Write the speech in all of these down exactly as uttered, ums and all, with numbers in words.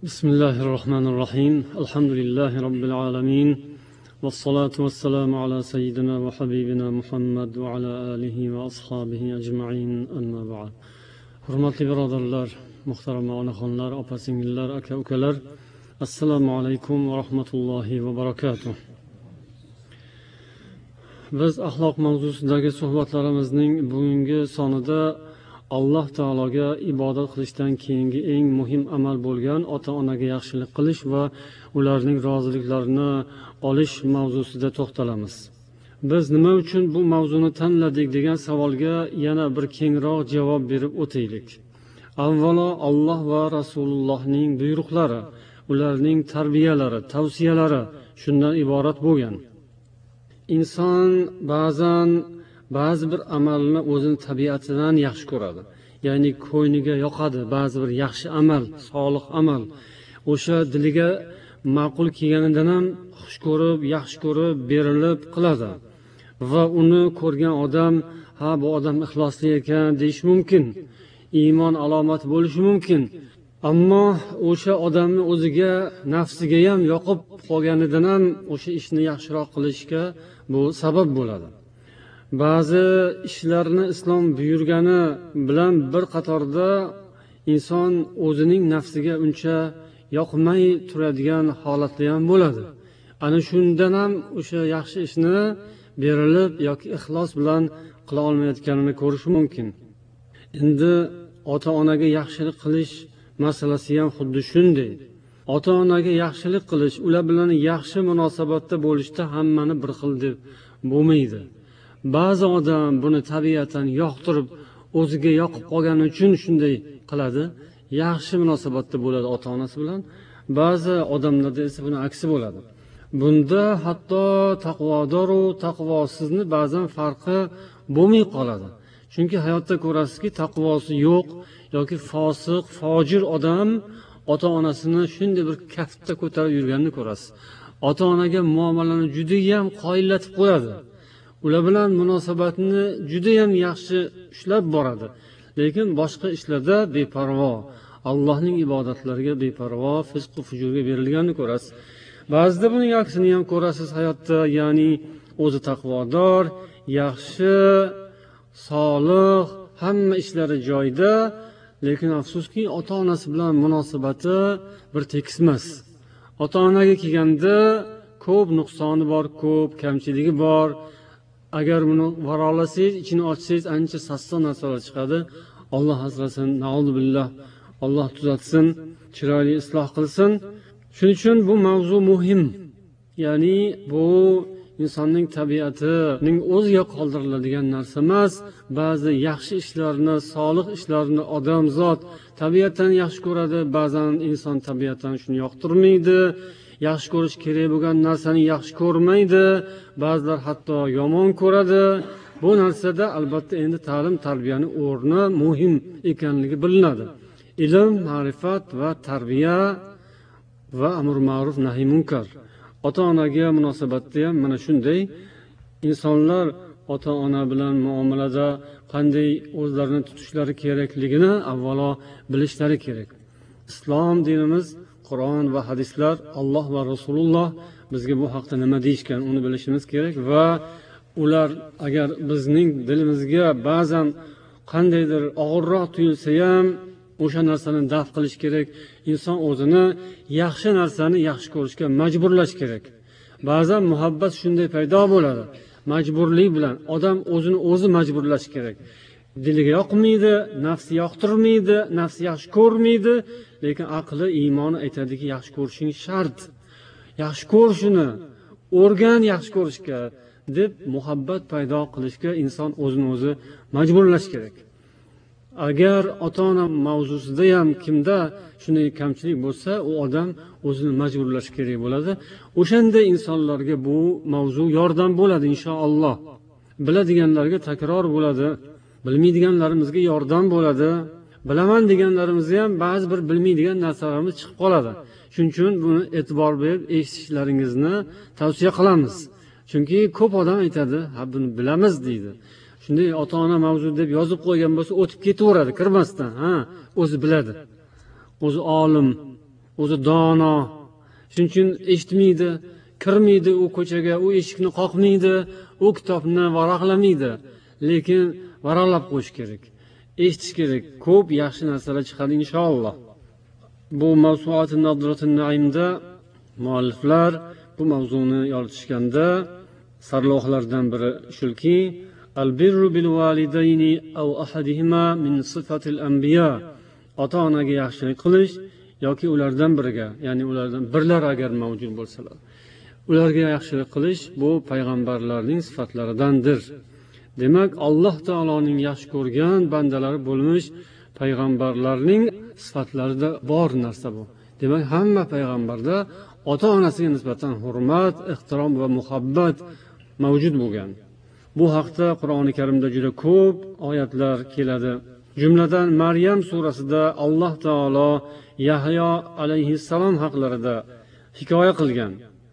بسم الله الرحمن الرحيم الحمد لله رب العالمين والصلاة والسلام على سيدنا وحبيبنا محمد وعلى آله وأصحابه أجمعين أما بعد hurmatli birodarlar, muhtaram onaxonlar, opa-singillar, aka-ukalar, assalomu alaykum va rahmatullohi va barakatuh. Biz axloq mavzusidagi suhbatlarimizning bugungi sonida Alloh taologa ibodat qilishdan keyingi eng muhim amal bo'lgan ota-onaga yaxshilik qilish va ularning roziliklarini olish mavzusida to'xtalamiz. Biz nima uchun bu mavzuni tanladik degan savolga yana bir kengroq javob berib o'taylik. Avvalo, Alloh va Rasulullohning buyruqlari, ularning tarbiyalari, tavsiyalari shundan iborat bo'lgan. Inson ba'zan ba'zi bir amalni o'zining tabiatidan yaxshi ko'radi. Ya'ni ko'ngliga yoqadi ba'zi bir yaxshi amal, solih amal. O'sha diliga ma'qul kelganidan ham xush ko'rib, yaxshi ko'rib, berilib qiladi. Va uni ko'rgan odam, ha bu odam ixlosli ekan deyish mumkin. Iymon alomati bo'lishi mumkin. Ammo o'sha odamni o'ziga, nafsiga ham yoqib qolganidan ham o'sha ishni yaxshiroq qilishga bu sabab bo'ladi. Ba'zi ishlarni islom buyurgani bilan bir qatorda inson o'zining nafsiga uncha yoqmay turadigan holatda ham bo'ladi. Ana shundan ham o'sha yaxshi ishni berilib yoki ixlos bilan qila olmayotganini ko'rish mumkin. Endi ota-onaga yaxshilik qilish masalasi ham xuddi shunday. Ota-onaga yaxshilik qilish, ular bilan yaxshi munosabatda bo'lishda hammani bir xil deb bo'lmaydi. Ba'zi odam buni tabiatan yoqtirib, o'ziga yoqib qolgani uchun shunday qiladi, yaxshi munosabatda bo'ladi ota-onasi bilan. Ba'zi odamlarda esa buni aksi bo'ladi. Bunda hatto taqvodor va taqvosizni ba'zan farqi bo'lmay qoladi. Chunki hayotda ko'rasizki, taqvosi yo'q yoki fosiq, fojir odam ota-onasini shunday bir kaftda ko'tarib yurganini ko'rasiz. Ota-onaga muomalani juda ham qoyillatib qo'yadi. Ular bilan munosabatni juda ham yaxshi ushlab boradi. Lekin boshqa ishlarda beparvo, Allohning ibodatlariga beparvo, fisq va fujurga berilganini ko'rasiz. Ba'zida buning aksini ham ko'rasiz hayotda, ya'ni o'zi taqvodor, yaxshi, solih, hamma ishlari joyida, lekin afsuski ota-onasi bilan munosabati bir tekis emas. Ota-onaga kelganda ko'p nuqsoni bor, ko'p kamchiligi bor. Agar buni varolasangiz, ichini ochsangiz, ancha sasson narsalar chiqadi. Alloh asrasin, na'uzubillah. Alloh tuzatsin, chiroyli isloh qilsin. Shuning uchun bu mavzu muhim. Ya'ni bu insonning tabiatining o'ziga qoldiriladigan narsa emas. Ba'zi yaxshi ishlarni, solih ishlarni odam zot tabiatan yaxshi ko'radi, ba'zan inson tabiatan shuni yoqtirmaydi. Yaxshi ko'rish kerak bo'lgan narsani yaxshi ko'rmaydi, ba'zilar hatto yomon ko'radi. Bu narsada albatta endi ta'lim tarbiyaning o'rni muhim ekanligi bilinadi. Ilm, ma'rifat va tarbiya va amr ma'ruf nahiy munkar. Ota-onaga munosabatda ham mana shunday. Insonlar ota-ona bilan muomalada qanday o'zlarini tutishlari kerakligini avvalo bilishlari kerak. Islom dinimiz, Qur'on va hadislar, Alloh va Rasululloh bizga bu haqda nima deyishgan, uni bilishimiz kerak va ular agar bizning dilimizga ba'zan qandaydir og'irroq tuyulsa ham o'sha narsani daf qilish kerak. Inson o'zini yaxshi narsani yaxshi ko'rishga majburlash kerak. Ba'zan muhabbat shunday paydo bo'ladi. Majburlik bilan odam o'zini o'zi majburlash kerak. Diliga yoqmaydi, nafsi yoqtirmaydi, nafsi yaxshi ko'rmaydi, lekin aqli, iymoni aytadiki, yaxshi ko'rishing shart. Yaxshi ko'r shuni, o'rgan yaxshi ko'rishga deb muhabbat paydo qilishga inson o'zini o'zi majburlash kerak. Agar ota-ona mavzusida ham kimda shunday kamchilik bo'lsa, u odam o'zini majburlash kerak bo'ladi. O'shanda insonlarga bu mavzu yordam bo'ladi inshaalloh. Biladiganlarga takror bo'ladi. Bilmaydiganlarimizga yordam bo'ladi. Bilaman deganlarimizga ham ba'zi bir bilmaydigan narsalarimiz chiqib qoladi. Shuning uchun buni e'tibor berib eshitishlaringizni tavsiya qilamiz. Chunki ko'p odam aytadi, "Ha, buni bilamiz" deydi. Shunday ota-ona mavzu deb yozib qo'ygan bo'lsa, o'tib ketaveradi kirmasdan. Ha, o'zi biladi. O'zi olim, o'zi dono, shuning uchun eshitmaydi, kirmaydi u ko'chaga, u eshikni qoqmaydi, u kitobni varaqlamaydi, lekin varaqlab qo'yish kerak, eshitish kerak. Ko'p yaxshi narsalar chiqadi inshaalloh. Bu Mavsuat-i Nadrat-i Naimda mualliflar bu mavzuni yoritishganda sarlavhalardan biri shuki, al-birru bil validayni aw ahadihima min sifatil anbiya, ota-onaga yaxshilik qilish yoki ulardan biriga, ya'ni ulardan birlar agar mavjud bo'lsalar, ularga yaxshilik qilish bu payg'ambarlarning sifatlaridandir. Demak, Alloh taoloning yaxshi ko'rgan bandalari bo'lmish payg'ambarlarning sifatlarida bor narsa bu. Demak, hamma payg'ambarda ota-onasiga nisbatan hurmat, ehtirom va muhabbat mavjud bo'lgan. Bu haqda Qur'oni Karimda juda ko'p oyatlar keladi. Jumladan Maryam surasida Alloh taolo Yahyo alayhissalom haqlarida hikoya qilgan.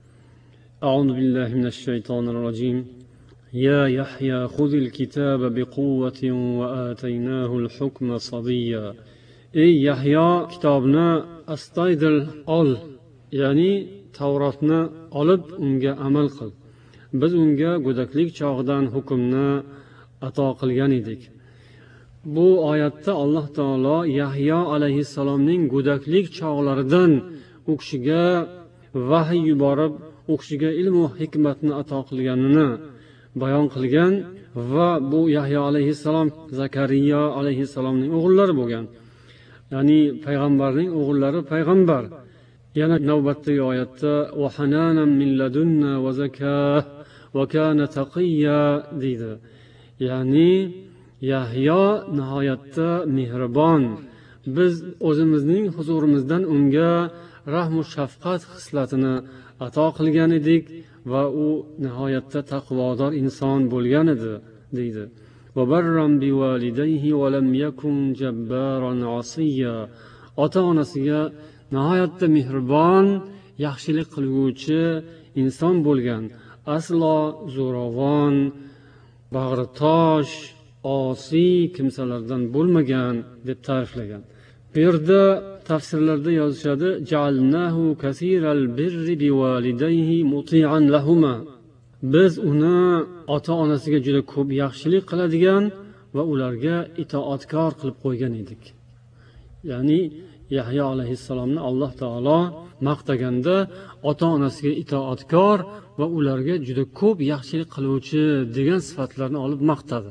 A'udhu billahi minash shaytonir rojim. Ya Yahya khudhil kitaba biquwwatin wa ataynahu al-hukma sabiyya. Ey Yahyo, kitobni astoydil ol, ya'ni Tavrotni olib unga amal qil. Biz unga go'daklik chog'idan hukmni ato qilgan edik. Bu oyatda Alloh taolo Yahyo alayhissalomning go'daklik chog'laridan u kishiga vahiy yuborib, u kishiga ilm va hikmatni ato qilganini bayon qilgan va bu Yahyo alayhissalom Zakariya alayhissalomning o'g'illari bo'lgan. Ya'ni payg'ambarning o'g'illari payg'ambar. Yana navbatdagi oyatda va hananan min ladunna va zakah va kana taqiyya deydi. Ya'ni Yahyo nihoyatda mehribon. Biz o'zimizning huzurimizdan unga rahm va shafqat xislatini ato qilgan edik va u nihoyatda taqvodor inson bo'lgan edi deydi. Va barram bivalidayhi va lam yakun jabbaran asiyya. Ota-onasiga nihoyatda mehribon, yaxshilik qilguvchi inson bo'lgan, aslo zo'ravon, bag'ritosh, osiy kimsalardan bo'lmagan deb ta'riflagan. Bu yerda tafsirlarda yozishadi, ja'alnahu kasiral birri bivalidayhi muti'an lahuma. Biz uni ota-onasiga juda ko'p yaxshilik qiladigan va ularga itoatkor qilib qo'ygan edik. Ya'ni Yahyo alayhissalomni Alloh taolo maqtaganda ota-onasiga itoatkor va ularga juda ko'p yaxshilik qiluvchi degan sifatlarni olib maqtadi.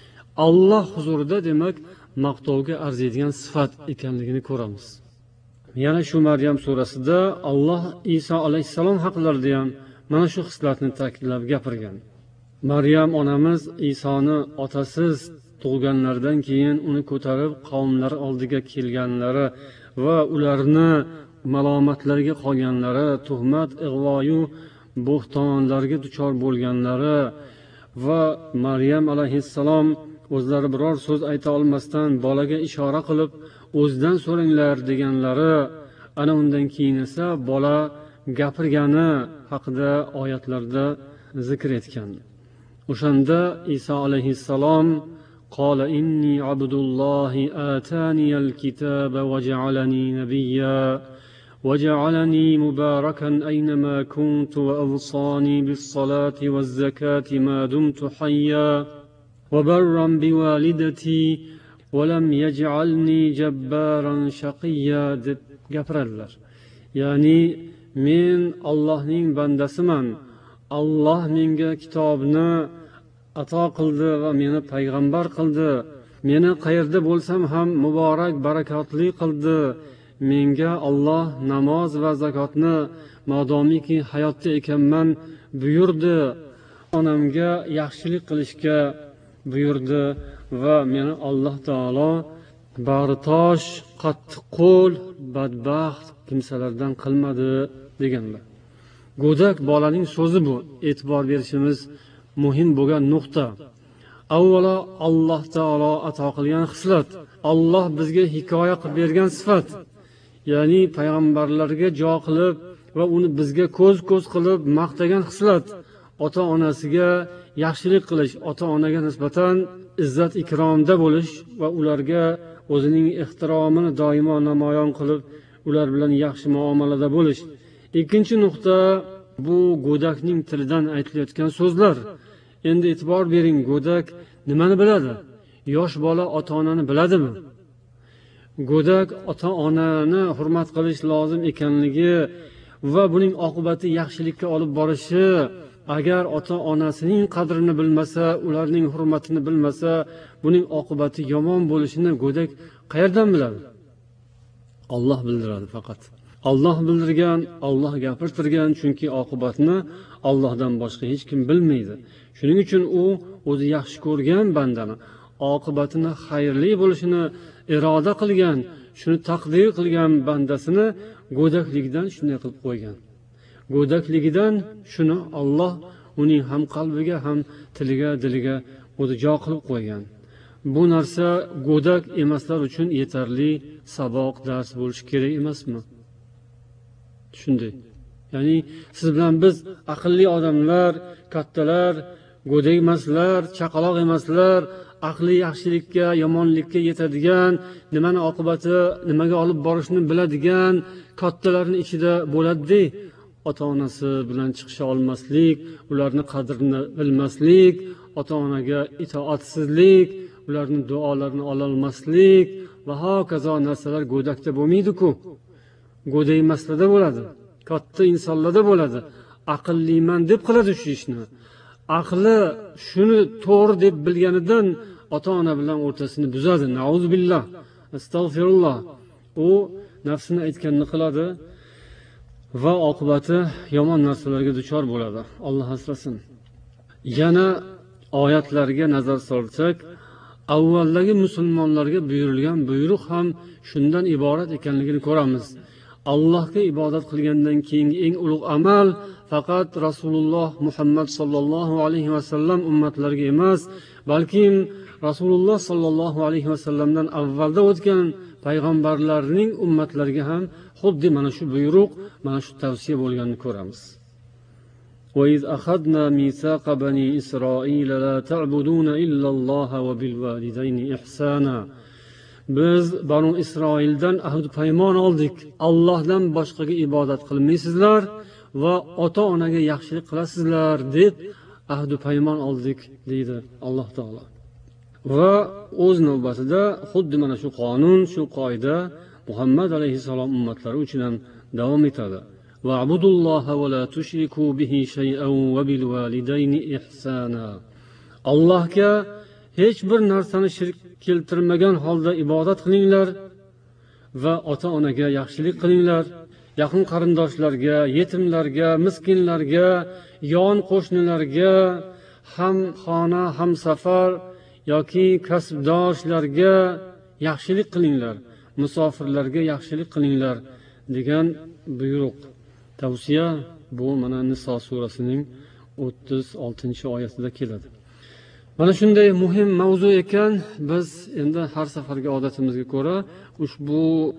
Alloh huzurida demak maqtovga arziydigan sifat ekanligini ko'ramiz. Yana shu Maryam surasida Alloh Iso alayhissalom haqlarida ham mana shu xislatni ta'kidlab gapirgan. Maryam onamiz Isoni otasiz tug'ilganlaridan keyin uni ko'tarib qavmlari oldiga kelganlari va ularni malomatlarga qolganlari, tuhmat, ig'voyu bo'xtonlarga duchor bo'lganlari va Maryam alayhissalom o'zlari biror so'z ayta olmasdan bolaga ishora qilib o'zidan so'ranglar deganlari, ana undan keyin esa bola gapirgani haqida oyatlarda zikr etgan. O'shanda Iso alayhissalom qala inni abdullohi ataniyal kitaba va ja'alani nabiyya va ja'alani mubarakan aynama kuntu va awsani bis salati vaz zakati ma dumtu hayya va barran biwalidati va lam yaj'alni jabbaran shaqiyya deb gapiradilar. Ya'ni men Allohning bandasiman. Alloh menga kitobni ato qildi va meni payg'ambar qildi. Meni qayerda bo'lsam ham muborak, barakotli qildi. Menga Alloh namoz va zakotni modomiki hayotda ekanman buyurdi. Onamga yaxshilik qilishga buyurdi va meni Alloh taolo bag'ritosh, qattiqqo'l, badbaxt kimsalardan qilmadi deganlar. Go'dak bolaning so'zi bu. E'tibor berishimiz muhim bo'lgan nuqta. Avvalo Alloh taolo ato qilgan xislat, Alloh bizga hikoya qilib bergan sifat. Ya'ni payg'ambarlarga jo qilib va uni bizga ko'z-ko'z qilib maqtagan xislat. Ota-onasiga yaxshilik qilish, ota-onaga nisbatan izzat ikromda bo'lish va ularga o'zining ehtiromini doimo namoyon qilib, ular bilan yaxshi muomalada bo'lish. Ikkinchi nuqta, bu go'dakning tilidan aytilayotgan so'zlar. Endi e'tibor bering, go'dak nimani biladi? Yosh bola ota-onani biladimi? Go'dak ota-onani hurmat qilish lozim ekanligi va buning oqibati yaxshilikka olib borishi, agar ota-onasining qadrini bilmasa, ularning hurmatini bilmasa, buning oqibati yomon bo'lishini go'dak qayerdan biladi? Alloh bildiradi faqat. Alloh bildirgan, Alloh gapirtirgan, chunki oqibatni Allohdan boshqa hech kim bilmaydi. Shuning uchun u o'zi yaxshi ko'rgan bandani oqibatini xayrli bo'lishini iroda qilgan, shuni taqdir qilgan bandasini go'dakligidan shunday qilib qo'ygan. Go'dakligidan shuni Alloh uning ham qalbiga, ham tiliga, diliga o'zi jo qilib qo'ygan. Bu narsa go'dak emaslar uchun yetarli saboq, dars bo'lishi kerak emasmi? Shunday. Ya'ni siz bilan biz aqlli odamlar, kattalar, go'dak emaslar, chaqaloq emaslar, aqli yaxshilikka, yomonlikka yetadigan, nimani oqibati, nimaga olib borishni biladigan kattalarning ichida bo'ladi. Ota-onasi bilan chiqisha olmaslik, ularning qadrini bilmaslik, ota-onaga itoatsizlik, ularning duolarini ola olmaslik va hokazo narsalar go'dakda bo'lmaydi-ku. Go'dak emaslarda bo'ladi. Katta insonlarda bo'ladi. Aqlliman deb qiladi shu ishni. Aqli shuni to'g'ri deb bilganidan ota-ona bilan o'rtasini buzadi. Nauzubillah. Astagfirullah. U nafsini aytganini qiladi va oqibati yomon narsalarga duchor bo'ladi. Alloh asrasin. Yana oyatlarga nazar solsak, avvaldagi musulmonlarga buyurilgan buyruq ham shundan iborat ekanligini ko'ramiz. Allohga ibodat qilgandan keyingi eng ulug' amal faqat Rasululloh Muhammad sallallohu alayhi va sallam ummatlariga emas, balki Rasululloh sallallohu alayhi va sallamdan avvalda o'tgan payg'ambarlarning ummatlariga ham xuddi mana shu buyruq, mana shu tavsiya bo'lganini ko'ramiz. وَإِذْ أَخَذْنَا مِيثَاقَ بَنِي إِسْرَائِيلَ لَا تَعْبُدُونَ إِلَّا اللَّهَ وَبِالْوَالِدَيْنِ إِحْسَانًا. Biz Banu Isroildan ahd paymon oldik. Allohdan boshqaga ibodat qilmaysizlar va ota-onaga yaxshilik qilasizlar deb ahd paymon oldik deydi Alloh taolo. Va o'z navbatida xuddi mana shu qonun, shu qoida Muhammad alayhisalom ummatlari uchun ham davom etadi. Va'budulloha va la tushriku bihi shay'an va bil validayni ihsana. Allohga hech bir narsani shirk keltirmagan holda ibodat qilinglar va ota-onaga yaxshilik qilinglar. Yaqin qarindoshlarga, yetimlarga, miskinlarga, yon qo'shnilarga, ham xona, ham safar yoki kasbdoshlarga yaxshilik qilinglar. Musofirlarga yaxshilik qilinglar degan buyruq, tavsiya bu mana Niso surasining o'ttiz oltinchi oyatida keladi. Mana shunday muhim mavzu ekan, biz endi har safargi odatimizga ko'ra ushbu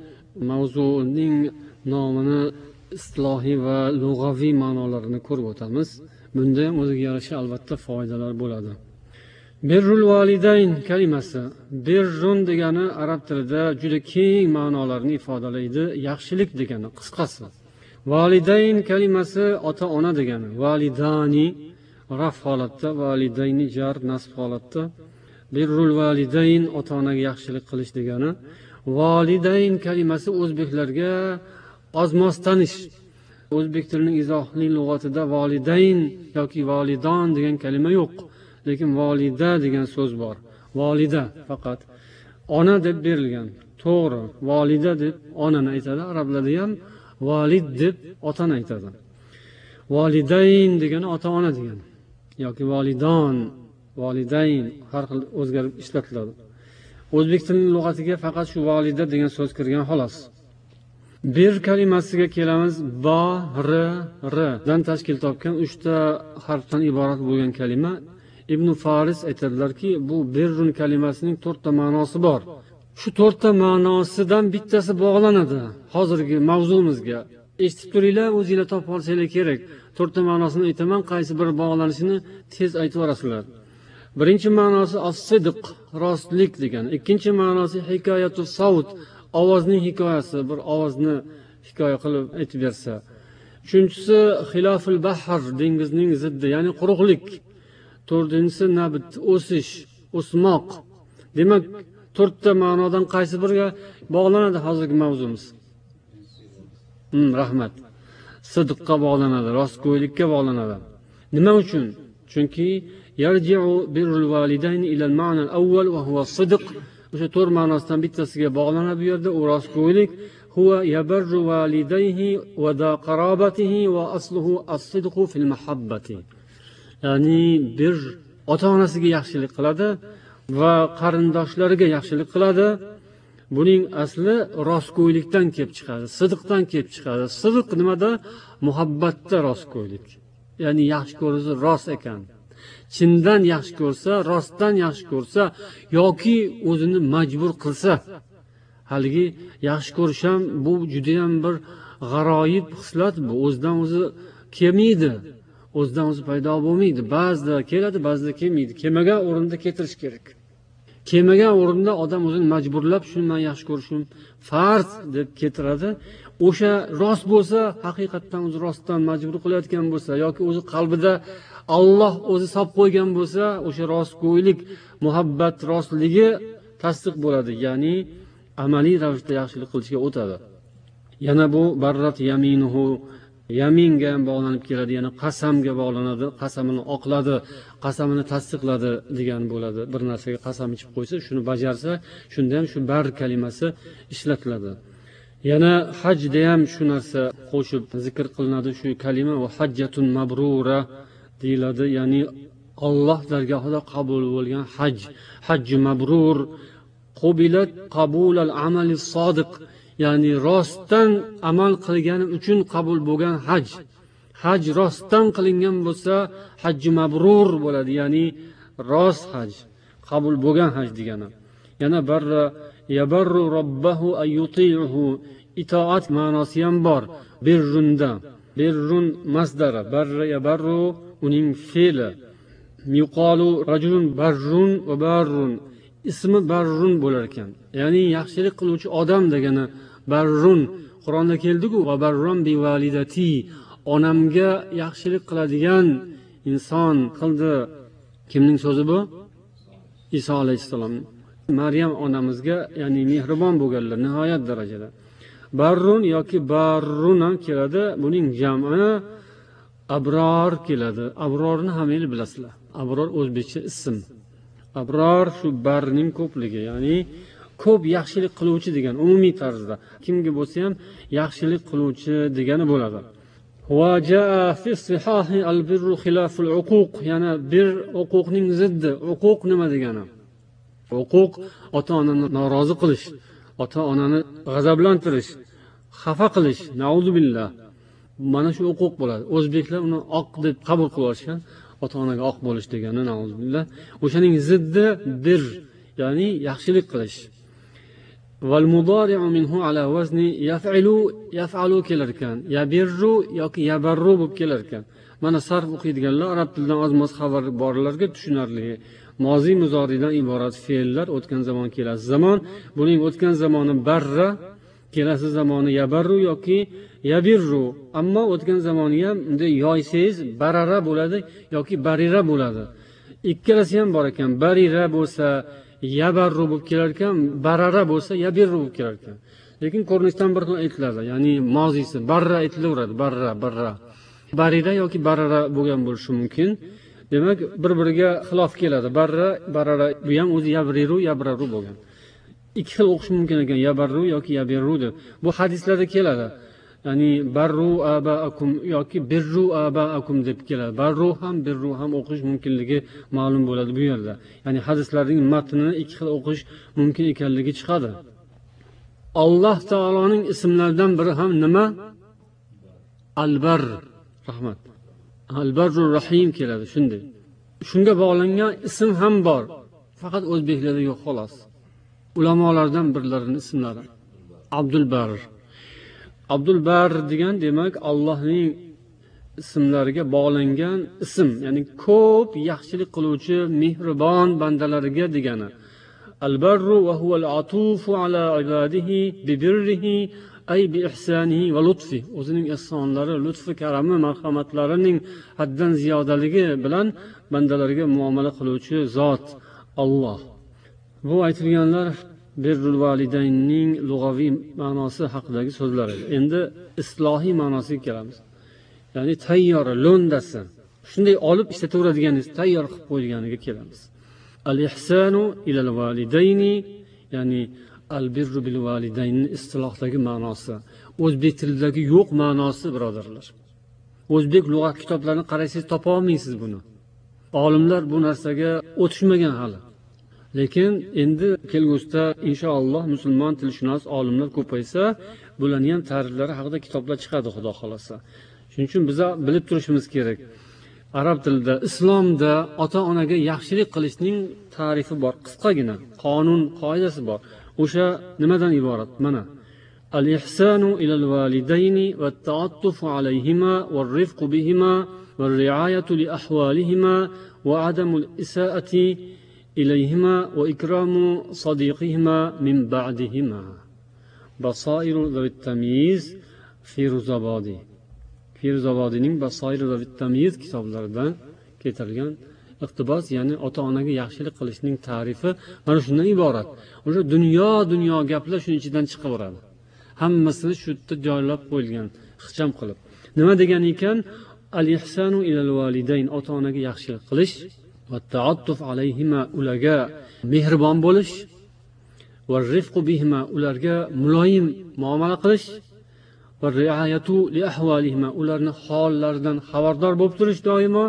mavzuning nomini istilohiy va lug'aviy ma'nolarini ko'rib o'tamiz. Bunda ham o'ziga yarasha albatta foydalar bo'ladi. Birrul validayn kalimasi, birrun degani arab tilida juda keng ma'nolarni ifodalaydi. Yaxshilik degani qisqasi. Validayn kalimasi ota-ona degani. Validani raf holatda, validayni jar nasb holatda. Birrul validayn ota-onaga yaxshilik qilish degani. Validayn kalimasi o'zbeklarga ozmos tanish. O'zbek tilining izohli lug'atida validayn yoki validon degan kalima yo'q. Lekin valida degan so'z bor. Valida faqat ona deb berilgan. To'g'ri, valida deb onani aytadi. Arablarda ham valid deb otani aytadi. Validayn degani ota-ona degani yoki validon, validayn har xil o'zgarib ishlatiladi. O'zbek tilining lug'atiga faqat shu valida degan so'z kirgan xolos. Bir kalimasiga kelamiz. Ba, r, r dan tashkil topgan uchta harfdan iborat bo'lgan kalima. Ibn Faris aytadilarki, bu birrun kalimasining to'rtta ma'nosi bor. Shu to'rtta ma'nosidan bittasi bog'lanadi hozirgi mavzumizga. Eshitib turinglar, o'zingizlar topib olsanglar kerak. To'rtta ma'nosini aytaman, qaysi biri bog'lanishini tez aytib o'rasizlar. Birinchi ma'nosi as-sidq, rostlik degani. Ikkinchi ma'nosi hikoyatu savt, ovozning hikoyasi, bir ovozni hikoya qilib aytib bersa. Uchinchisi xiloful bahr, dengizning ziddi, ya'ni quruqlik. To'rtinchisi nabit, o'sish, o'smoq. Demak, to'rtta ma'nodan qaysi biriga bog'lanadi hozirgi mavzumiz? Hmm, rahmat. Sidqqa bog'lanadi, rostgo'ylikka bog'lanadi. Nima uchun? Chunki yarji'u birrul validayni ila al-ma'na al-awwal wa huwa as-sidq. O'sha to'rt ma'nosidan bittasiga bog'lanadi bu yerda, u rostgo'ylik. Huwa yabarru walidayhi wa da qarabatihi wa asluhu as-sidqu fil mahabbati. Ya'ni bir ota-onasiga yaxshilik qiladi va qarindoshlariga yaxshilik qiladi. Buning asli rostgo'ylikdan kelib chiqadi, sidqdan kelib chiqadi. Sidq nimada? Muhabbatda rostgo'ylik. Ya'ni yaxshi ko'rsa rost ekan. Chindan yaxshi ko'rsa, rostdan yaxshi ko'rsa yoki o'zini majbur qilsa. Haligi yaxshi ko'rish ham bu juda ham bir g'aroyib xislat, bu o'zidan o'zi kelmaydi. O'zidan o'zi paydo bo'lmaydi. Ba'zida keladi, ba'zida kelmaydi. Kelmagan o'rinda keltirish kerak. Kelmagan o'rinda odam o'zini majburlab, shuni men yaxshi ko'rishim farz deb keltiradi. O'sha rost bo'lsa, haqiqatdan o'zi rostdan majbur qilayotgan bo'lsa yoki o'zi qalbida Alloh o'zi solib qo'ygan bo'lsa, o'sha rostgo'ylik, muhabbat rostligi tasdiq bo'ladi. Ya'ni amaliy ravishda yaxshilik qilishga o'tadi. Yana bu barrat yaminuhu, yaminga ham bog'lanib keladi, yana qasamga bog'lanadi, qasamini oqladi, qasamini tasdiqladi degan bo'ladi. Bir narsaga qasam ichib qo'ysa, shuni bajarsa, shunda ham shu bar kalimasi ishlatiladi. Yana hajda ham shu narsa qo'shib zikr qilinadi, shu kalima va hajjatun mabrura deyiladi, ya'ni Alloh dargohida qabul bo'lgan haj, hajj mabrur, qubilat qabul al-amali sodiq, ya'ni rostdan amal qilgani uchun qabul bo'lgan haj. Haj rostdan qilingan bo'lsa, hajj mabrur bo'ladi, ya'ni rost haj, qabul bo'lgan haj degani. Yana barra yabarru robbahu ayyuti'uhu, itoat ma'nosi ham bor. Birrunda, birrun masdara, barra yabarru uning fe'li. Yuqalu rajulun barrun va barrun, ismi barrun bo'lar ekan. Ya'ni yaxshilik qiluvchi odam degani barrun. Qur'onda keldi-ku, va barrun bi validati, onamga yaxshilik qiladigan inson qildi. Kimning so'zi bu? Iso alayhissalom. Maryam onamizga, ya'ni mehribon bo'lganlar nihoyat darajada. Barrun yoki barrun ham keladi. Buning jam'i abror keladi. Abrorni hammangiz bilasizlar. Abror o'zbekcha ism. Abror shu barning ko'pligi, ya'ni ko'p yaxshilik qiluvchi degan umumiy tarzda. Kimga bo'lsa ham yaxshilik qiluvchi degani bo'ladi. Va jaa fi sihahi al-birru khilaful uquq, yana bir uquqning ziddi. Uquq nima degani? Uquq ota-onani norozi qilish, ota-onani g'azablantirish, xafa qilish, nauzubillah. Mana shu uquq bo'ladi. O'zbeklar uni oq deb qabul qilib olishgan. Ota-onaga oq bo'lish degani nauzubillah. O'shaning ziddi bir, ya'ni yaxshilik qilish. Val mudari'u minhu ala wazni yaf'alu, yaf'alu kelar ekan. Yabirru yoki yabarru bo'lib kelar ekan. Mana sarf o'qiydiganlar arab tilidan oz-moz xabar borlarga tushunarli. Mozi muzoridan iborat fe'llar o'tgan zamon kelasi zamon. Buning o'tgan zamoni barra, kelasi zamoni yabarru yoki yabirru. Ammo o'tgan zamoni ham bunday yoysangiz barara bo'ladi yoki barira bo'ladi. Ikkalasi ham bor ekan. Barira bo'lsa yabarru bo'lib kelar ekan, barara bo'lsa yabirru bo'lib kelar ekan. Lekin ko'rinishdan bir xil aytiladi, ya'ni mozisi barra aytilaveradi, barra, barra. Barira yoki barara bo'lgan bo'lishi mumkin. Demak, bir-biriga xilof keladi. Barra, barara, bu ham o'zi yabriru, yabraru bo'lgan. Ikki xil o'qish mumkin ekan, yabarru yoki yabirru deb. Bu hadislarda keladi. Ya'ni barru abaakum yoki birru abaakum deb keladi. Barru ham birru ham o'qish mumkinligi ma'lum bo'ladi bu yerda. Ya'ni hadislarning matnini ikki xil o'qish mumkin ekanligi chiqadi. Alloh taoloning ismlaridan biri ham nima? Al-Bar, rahmat. Al-Barrur Rahim keladi shunday. Shunga bog'langan ism ham bor. Faqat o'zbeklarda yo'q xolos. Ulamolardan birlarining ismlari. Abdul Bar. Abdul Bar degan demak Allohning ismlariga bog'langan ism, ya'ni ko'p yaxshilik qiluvchi mehribon bandalariga degani. al-barru va huwa al-atufu ala ibadihi bi birrihi ay bi ihsanihi va lutfi. O'zining ihsonlari, lutfi, karami, marhamatlarining haddan ziyodaligi bilan bandalarga muomala qiluvchi zot Alloh. Bu aytilganlar birrul validaynning lug'aviy ma'nosi haqidagi so'zlar edi. Endi islohiy ma'nosiga kelamiz. Ya'ni tayyor, lo'ndasi. Shunday olib ishlataveradigan, tayyor qilib qo'yganiga kelamiz. Al-ihsanu ilal validayni, ya'ni al-birru bil validayni istilohdagi ma'nosi. O'zbek tilidagi yo'q ma'nosi, birodarlar. O'zbek lug'at kitoblarini qaraysiz topa olmaysiz buni. Olimlar bu narsaga o'tishmagan hali. Lekin endi kelgusida inshaalloh musulmon tilshunos olimlar ko'paysa, bularning ham ta'riflari haqida kitoblar chiqadi, xudo xolasa. Shuning uchun biz bilib turishimiz kerak. Arab tilida, islomda ota-onaga yaxshilik qilishning ta'rifi bor, qisqagina qonun, qoidasi bor. O'sha nimadan iborat? Mana: al-ihsanu ilal validayni wat-ta'attufu alayhima war-rifqu bihima war-ri'ayatu li ahwalihima wa adamul isa'ati ilayhima wa ikramu sadiqihima min ba'dihima. Basairu wat-tamyiz Firuzabodi. Firuzabodining Basairu wat-tamyiz kitoblaridan keltirilgan iqtibos, ya'ni ota-onaga yaxshilik qilishning ta'rifi mana shundan iborat. O'sha dunyo dunyo gaplar shuning ichidan chiqaveradi. Hammasini shu yerda joylab qo'yilgan, ixcham qilib. Nima degan ekan? Al-ihsanu ilal validayn, ota-onaga yaxshilik qilish, va ta'attuf alayhima, ularga mehribon bo'lish, va rifqu bihima, ularga muloyim muomala qilish, va riayatu li ahvalihima, ularni hollaridan xabardor bo'lib turish doimo,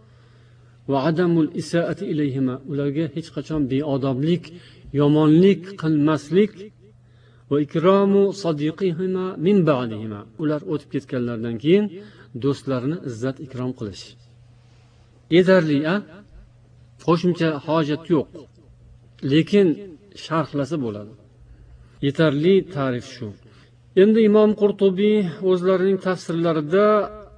va adamul isaati ilayhima, ularga hech qachon beodoblik, yomonlik qilmaslik, va ikramu sadiqihima min ba'dihima, ular o'tib ketganlardan keyin do'stlarini izzat ikrom qilish. Yetarli, a? Qo'shimcha hojat yo'q. Lekin sharhlasa bo'ladi. Yetarli ta'rif shu. Endi Imom Qurtubiy o'zlarining tafsirlarida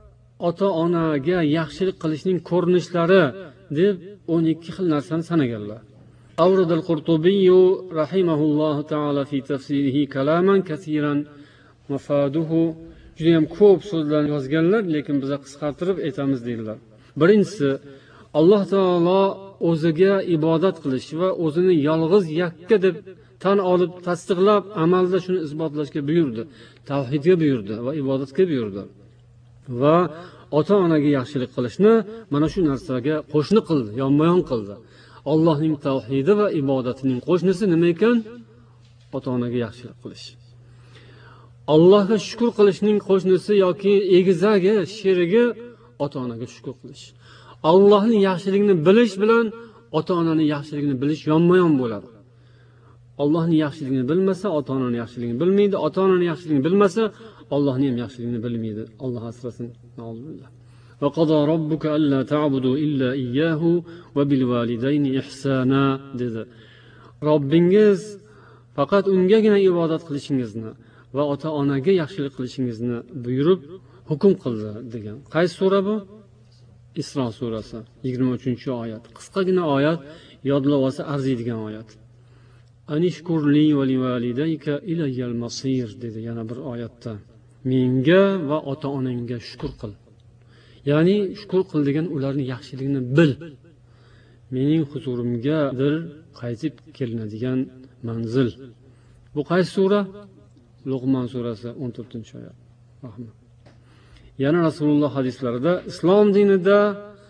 ota-onaga yaxshilik qilishning ko'rinishlari deb o'n ikki xil narsani sanaganlar. أورد القرطبي رحمه الله تعالى في تفسيره كلاما كثيرا مفاده judayam ko'p so'zlarni yozganlar, lekin biz qisqartirib aytamiz deydilar. Birinchisi, Alloh taolo o'ziga ibodat qilish va o'zini yolg'iz yakka deb tan olib, tasdiqlab, amalda shuni isbotlashga buyurdi. Tavhidga buyurdi va ibodatga buyurdi. Va ota-onaga yaxshilik qilishni mana shu narsaga qo'shni qildi, yonma-yon qildi. Allohning tavhidi va ibodatining qo'shnisi nima ekan? Ota-onaga yaxshilik qilish. Allohga shukr qilishning qo'shnisi yoki egizagi, sherigi ota-onaga shukr qilish. Allohning yaxshiligini bilish bilan ota-onaning yaxshiligini bilish yonma-yon bo'ladi. Allohning yaxshiligini bilmasa, ota-onaning yaxshiligini bilmaydi, ota-onaning yaxshiligini bilmasa, Allohning ham yaxshiligini bilmaydi. Alloh asrasin. Alloh. وَقَضَى رَبُّكَ أَلَّا تَعْبُدُوا إِلَّا إِيَّاهُ وَبِالْوَالِدَيْنِ إِحْسَانًا dedi. Robbingiz faqat ungagina ibodat qilishingizni va ota-onaga yaxshilik qilishingizni buyurib hukm qildi degan. Qaysi sura bu? Isro surasi yigirma uchinchi oyat. Qisqagina oyat, yodlab olsa arziydigan oyat. Anishkurli va livalidayka ilayyal masir dedi yana bir oyatda. Menga va ota-onangga shukr qil. Ya'ni shukr qil degan ularning yaxshiligini bil. Mening huzurimgadir qaytib kelinadigan manzil. Bu qaysi sura? Luqmon surasi o'n to'rtinchi oyat. Rahmat. Yana Rasululloh hadislarida islom dinida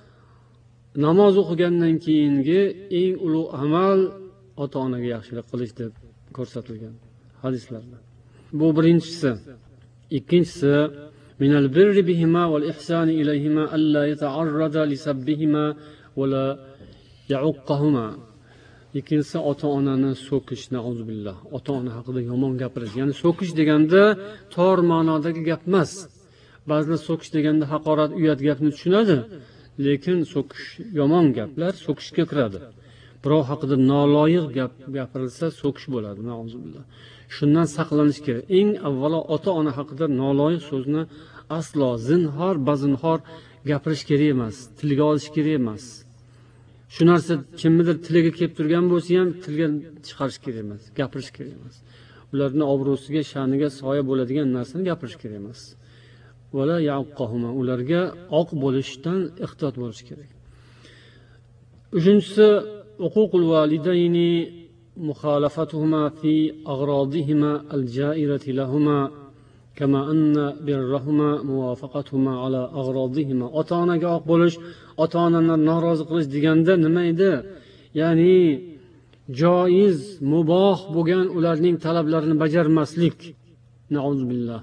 namoz o'qigandan keyingi eng ulug' amal ota-onaga yaxshilik qilish deb ko'rsatilgan hadislarda. Bu birinchisi. Ikkinchisi, من البر بهما والإحسان إليهما ألا يتعرض لسبهما ولا يعقهما. Ikkinchisi, ota-onani so'kish, na'uzubillah. Ota-ona haqida yomon gapirish. Ya'ni so'kish deganda tor ma'nodagi gap emas. Ba'zilar so'kish deganda haqorat, uyat gapni tushunadi, lekin so'kish yomon gaplar so'kishga kiradi. Birov haqida noloyiq gap gapirilsa so'kish bo'ladi, na'uzubillah. Shundan saqlanish kerak. Eng avvalo ota-ona haqida noloyiq so'zni aslo zinhor, bazinhor gapirish kerak emas, tilga olish kerak emas. shu narsa kimnidir tiliga kelib turgan bo'lsa ham tilga chiqarish kerak emas, gapirish kerak emas. Ularning obro'siga, sha'niga soya bo'ladigan narsani gapirish kerak emas. Vala ya'qahuma, ularga oq bo'lishdan ehtiyot bo'lish kerak. Uchinchisi, uququl validayni mukhalafatuhuma fi agradihima al-ja'irati lahuma kama anna birrahuma muwafaqatuhuma ala agradihima. Ota-onaga oq bo'lish, ota-onani norozi qilish deganda nima edi? Ya'ni joiz, muboh bo'lgan ularning talablarini bajarmaslik. Nauzubillah.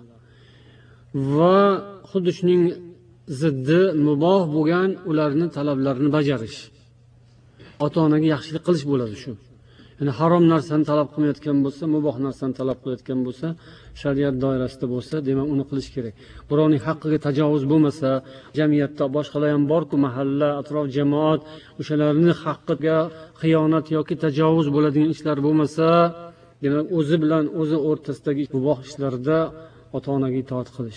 Va xuddi shuning ziddi muboh bo'lgan ularning talablarini bajarish. Ota-onaga yaxshilik qilish bo'ladi shu. Ya'ni harom narsani talab qilmayotgan bo'lsa, muboh narsani talab qilayotgan bo'lsa, shariat doirasida bo'lsa, demak uni qilish kerak. Birovning haqqiga tajovuz bo'lmasa, jamiyatda boshqalar ham bor-ku, mahalla, atrof, jamoat, o'shalarning haqqiga xiyonat yoki tajovuz bo'ladigan ishlar bo'lmasa, demak o'zi bilan o'zi o'rtasidagi muboh ishlarda ota-onaga itoat qilish.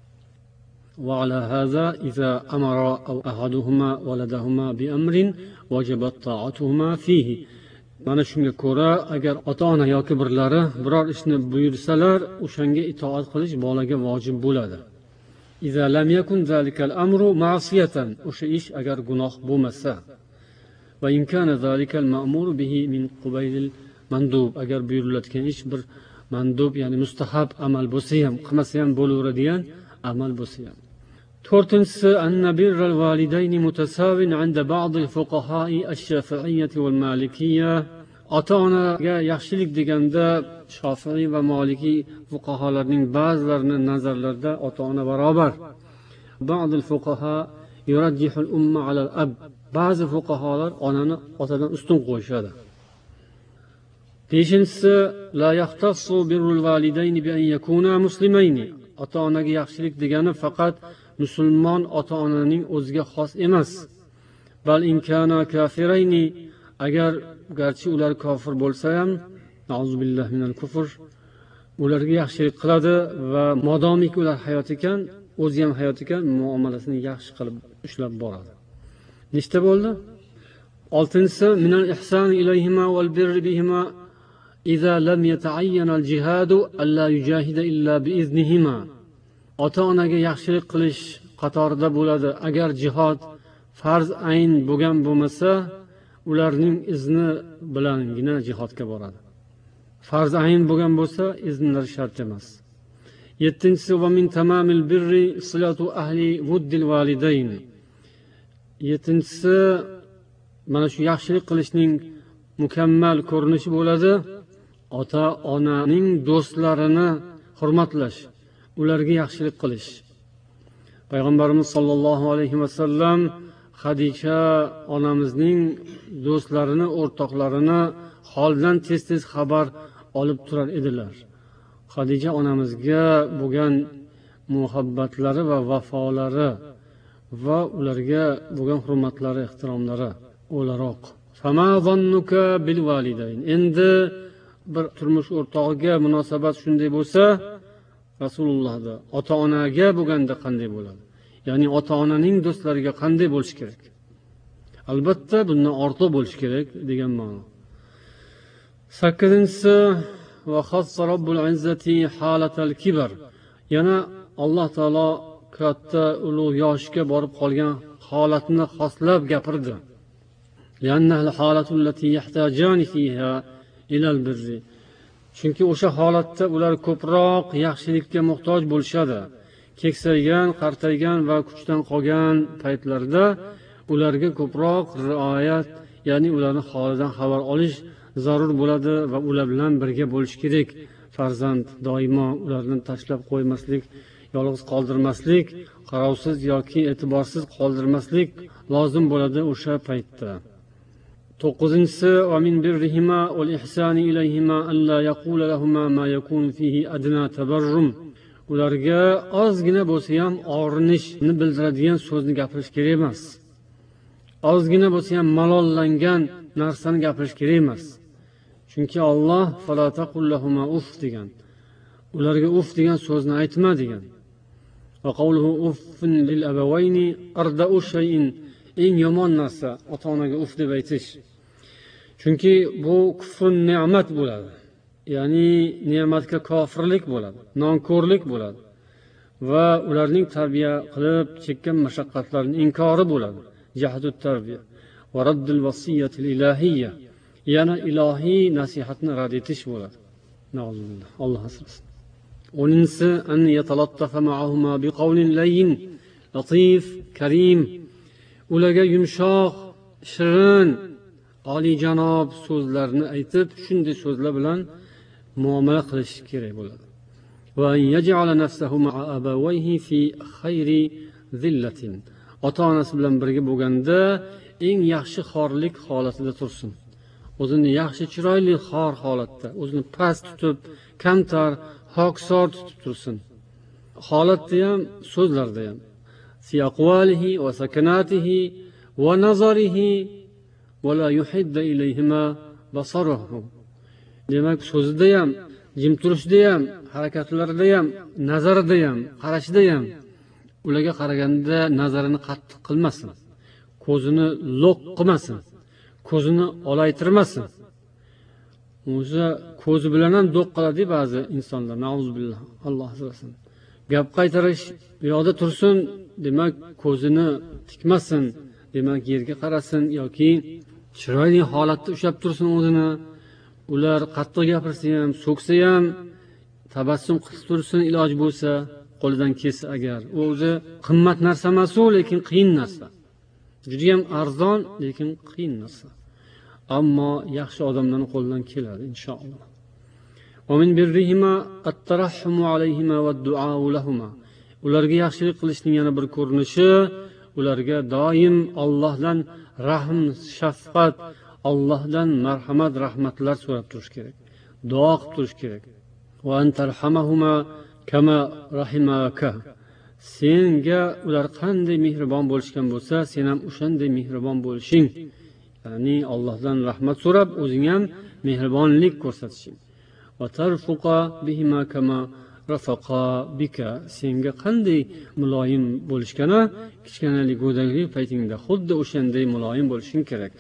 Va ala hadha idza amara aw ahaduhuma waladahuma bi amrin wajabat ta'atuhuma fihi. Mana shunga ko'ra, agar ota-ona yoki birlari biror ishni buyursalar, o'shanga itoat qilish bolaga vojib bo'ladi. Idza lam yakun zalikal amru ma'siyatan, o'sha ish agar gunoh bo'lmasa. Va in kana zalikal ma'mur bihi min qubaylil mandub, agar buyuriladigan ish bir mandub, ya'ni mustahab amal bo'lsa ham, qilmasa ham bo'laveradigan amal bo'lsa ham. To'rtinchisi, anna birral validayni mutasawin 'inda ba'd al-fuqaha'i ash-shafi'iyyah wal malikiyya. Ota-onaga yaxshilik deganda Shofiy va Maliki fuqaholarning ba'zilarining nazarlarida ota-ona barobar. Ba'd al-fuqaha yurajjihu al-umma 'ala al-ab. Ba'zi fuqaholar onani otadan ustun qo'yishadi. Beshinchisi, la yahtassu birrul validayni bi an yakuna muslimayni. Ota-onaga yaxshilik degani faqat musulmon ota-onaning o'ziga xos emas. Bal in kana kafirayni, agar garchi ular kofir bo'lsa ham, auzubillahi minal kufr, ularga yaxshilik qiladi va modomiki ular hayot ekan, o'zi ham hayot ekan, muomalasini yaxshi qilib ushlab boradi. Nechta bo'ldi? Oltinchisi, minal ihsan ilayhima wal birri bihima idza lam yata'ayyan al-jihad alla yujahida illa bi iznihima. Ota-onaga yaxshilik qilish qatorida bo'ladi. Agar jihad farz ayn bo'lgan bo'lmasa, ularning izni bilangina jihodga boradi. Farz ayn bo'lgan bo'lsa, iznlari shart emas. Yettinchisi, va min tamamil birri silatu ahli wuddil validayn. Yettinchisi, mana shu yaxshilik qilishning mukammal ko'rinishi bo'ladi. Ota-onaning do'stlarini hurmatlash, ularga yaxshilik qilish. Payg'ambarimiz sollallohu alayhi vasallam Xadija onamizning do'stlarini, o'rtoqlarini holdan tez-tez xabar olib turar edilar. Xadija onamizga bo'lgan muhabbatlari va vafolari va ularga bo'lgan hurmatlari, ehtiromlari o'laroq. Fama zannuka bil validayn. Endi bir turmush o'rtog'iga munosabat shunday bo'lsa, Rasulullohda ota-onaga bo'lganda qanday bo'ladi? Ya'ni ota-onaning do'stlariga qanday bo'lish kerak? Albatta bundan ortiq bo'lish kerak degan ma'no. sakkizinchisi, va khassa robbul izzati halatal kibr. Yana Alloh taolo katta ulug' yoshga borib qolgan holatni xoslab gapirdi. Lianna al-halatu allati yahtajani fiha ila al-birri. Chunki o'sha holatda ular ko'proq yaxshilikka muhtoj bo'lishadi. Keksaygan, qartaygan va kuchdan qolgan paytlarda ularga ko'proq rioyat, ya'ni ularning holidan xabar olish zarur bo'ladi va ular bilan birga bo'lish kerak. Farzand doimo ularni tashlab qo'ymaslik, yolg'iz qoldirmaslik, qarovsiz yoki e'tiborsiz qoldirmaslik lozim bo'ladi o'sha paytda. to'qqizinchisi, va min birrihima wal ihsani ilayhima alla yaqula lahumma ma yakunu fihi adna tabarrum. Ularga ozgina bo'lsa ham og'rinishni bildiradigan so'zni gapirish kerak emas. Ozgina bo'lsa ham malollangan narsani gapirish kerak emas. Chunki Alloh fala taqul lahumma uff degan. Ularga uff degan so'zni aytma degan. Va qawluhu uffun lil abawayni arda'u shay'in eng yomon narsa ota onaga uf deb aytish. Chunki bu kufr ne'mat bo'ladi. Ya'ni ne'matga kofirlik bo'ladi, nonko'rlik bo'ladi va ularning tarbiya qilib chekkan mashaqqatlarning inkori bo'ladi. Jahdut tarbiya va raddul vasiyatil ilahiyya, yana ilohiy nasihatni rad etish bo'ladi. Na'uzubillah, Alloh asrasin. O'ninchisi an yatalattafa ma'ahuma biqawlin layyin, latif, karim. Ularga yumshoq, shirin, oliyjanob so'zlarni aytib, shunday so'zlar bilan muomala qilish kerak bo'ladi. Va yaj'ala nafsahu ma'a abawayhi fi khayri zillatin. Ota-onasi bilan birga bo'lganda eng yaxshi xorlik holatida tursin. O'zini yaxshi chiroyli xor holatda, o'zini past tutib, kamtar, hoksor tutib tursin. Holatda ham, so'zlarda ham. Fi aqwalihi va sakanatihi va nazarihi va la yuhidda ilayhima basaruhu. Demak, so'zida ham, jim turishda ham, harakatlarida ham, nazarida ham, qarashida ham ularga qaraganda nazarini qattiq qilmasin. Ko'zini lo'q qilmasin. Ko'zini olaytirmasin. O'zi ko'zi bilan ham do'q qiladi ba'zi insonlar. Na'uzubillah, Alloh asrasin. Gap qaytarish bu yoqda tursin, demak ko'zini tikmasin, demak yerga qarasin yoki chiroyli holatda ushlab tursin o'zini. Ular qattiq gapirsa ham, so'ksa ham tabassum qilib tursin, iloj bo'lsa, qo'lidan kelsa agar. O'zi qimmat narsa emas, lekin qiyin narsa. Juda ham arzon, lekin qiyin narsa. Ammo yaxshi odamlarning qo'lidan keladi inshaalloh. Va min birrihima at-tarahhumu alayhima va ad-du'a'u lahumma. Ularga yaxshilik qilishning yana bir ko'rinishi, ularga doim Allohdan rahm, shafqat, Allohdan marhamat, rahmatlar so'rab turish kerak. Duo qilib turish kerak. Va antarhamahuma kama rahimaka. Senga ular qanday mehribon bo'lishgan bo'lsa, sen ham o'shanday mehribon bo'lishing. Ya'ni Allohdan rahmat so'rab, o'zing ham mehribonlik ko'rsatishing. Va tarfuqa bihima kama rafaqa bika. Senga qanday muloyim bo'lishgani, kichkinalik go'daklik paytingda xuddi o'shanday muloyim bo'lishing kerak.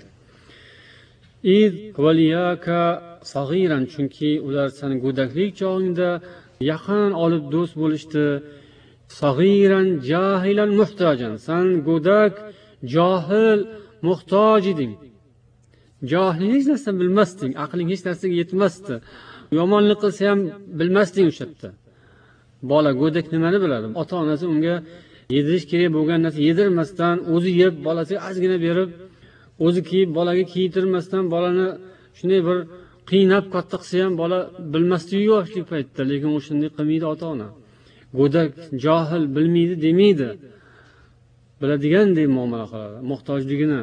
Id waliyaka sag'iran, chunki ular seni go'daklik chog'ingda yaqin olib do'st bo'lishdi. Sag'iran jahilan muhtajan, sen go'dak, johil, muhtoj eding. Johil, hech narsa bilmasding, aqling hech narsaga yetmasdi. Yomonlik qilsa ham bilmasding o'sha yerda. Bola go'dak nimani biladi? Ota-onasi unga yedirish kerak bo'lgan narsa yedirmasdan, o'zi yeb, bolasiga ozgina berib, o'zi kiyib, bolaga kiydirmasdan, bolani shunday bir qiynab katta qilsa ham bola bilmasdi-yu yoshlik paytida, lekin o'shunday qilmaydi ota-ona. Go'dak johil, bilmaydi demaydi. Biladigandek muomala qiladi, muhtojligini.